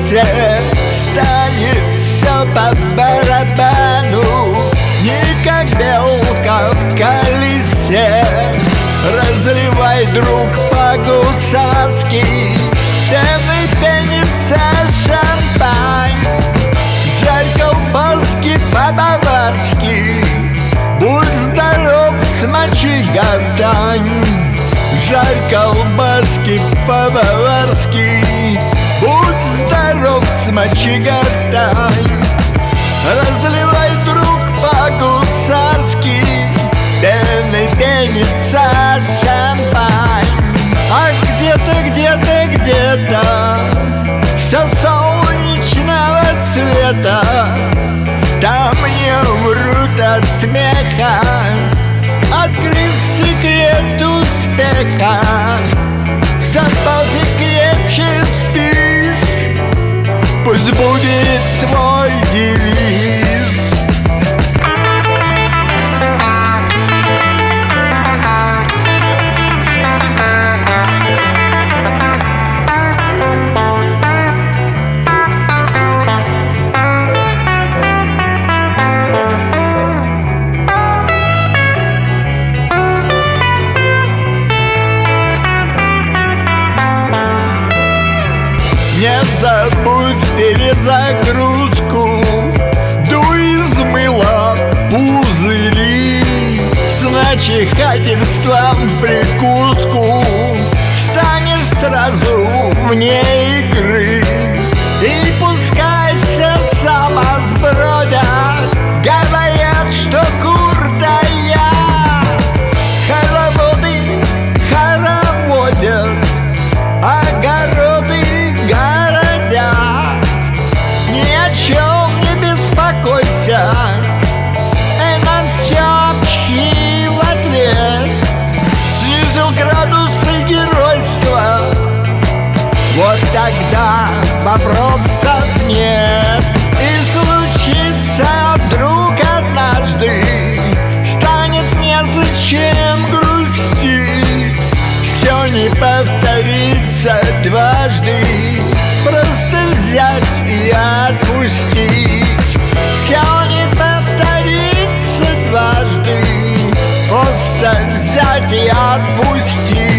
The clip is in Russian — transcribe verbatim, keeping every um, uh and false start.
сердце станет все по барабану. Не как белка в колесе. Разливай, друг, по-гусарски, пеной пенится шампань. Жарь колбаски по-баварски, будь здоров, смочи гортань. Жарь колбаски по-баварски, будь здоров, смочи гортань. Разливай, друг, по-гусарски, пеной пенится шампань. А где-то, где-то, где-то все солнечного цвета. Там не умрут от смеха, открыв секрет успеха. В запахе крепче спишь, пусть будет твой девиз. Не забудь перезагрузку, дуй из мыла пузыри. С начихательством в прикуску станешь сразу вне игры. И пускай все самосбродят, говорят, что куртая. Хороводы хороводят, огороды городят. Ни о чем не беспокойся, и на все общий в ответ. Снизил градусы геройства, вот тогда вопросов нет. И случится вдруг однажды, станет незачем грустить. Все не повторится дважды, просто взять и отпустить. Все не повторится дважды, просто взять и отпустить.